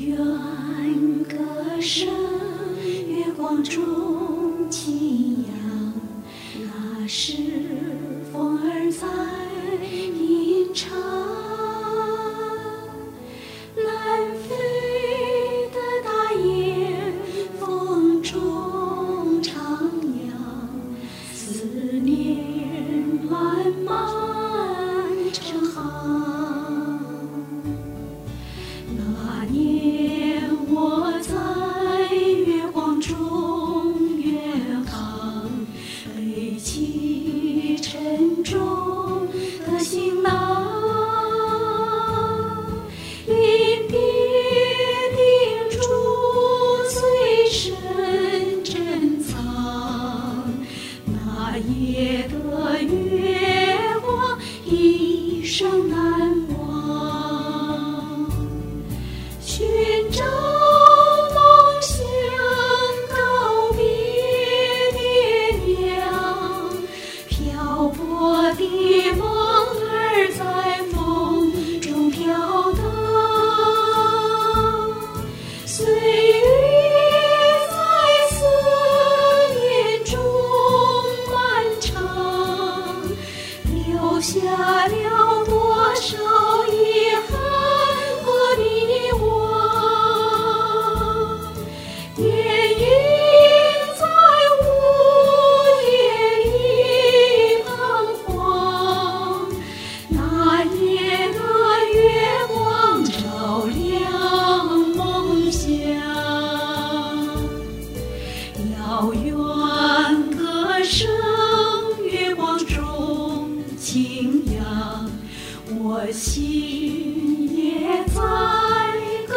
愿歌声，月光中轻扬，那是风儿在吟唱。南飞的大雁，风中徜徉，思念漫漫成行。那年我在月光中远航，背起沉重的行囊，临别叮嘱随身珍藏。那夜的月光一生难忘，寻找梦想，告别爹娘，漂泊的梦儿在风中飘荡。岁月在思念中漫长，留下了多少遗憾和迷惘。电影在午夜里彷徨，那夜的月光照亮梦想。遥远歌声，月光中轻扬，我心也在歌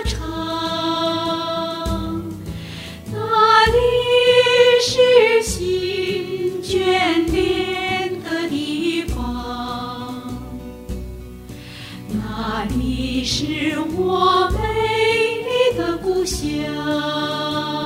唱。那里是心眷恋的地方，那里是我美丽的故乡。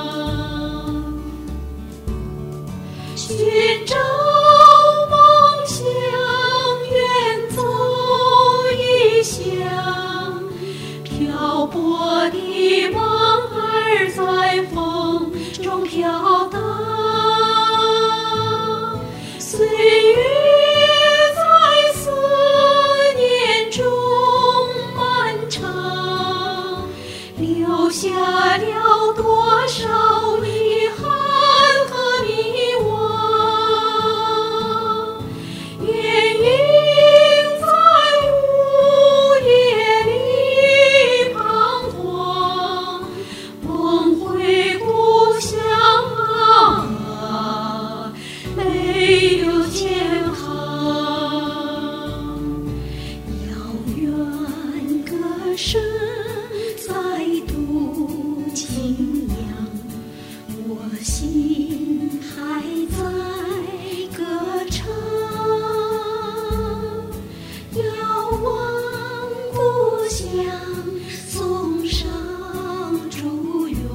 寻找梦想，远走异乡，漂泊的梦儿在风中飘荡。岁月在思念中漫长，留下了多少遗憾和迷惘。电影在午夜里彷徨，梦回故乡啊，没有前行。遥远歌声再度轻扬，我心还在歌唱。遥望故乡，送上祝愿，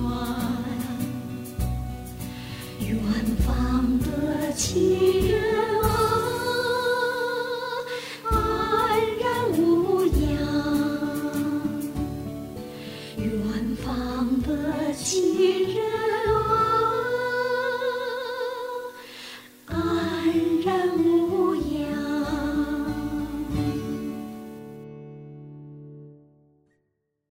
远方的亲人啊，安然无恙。远方的亲人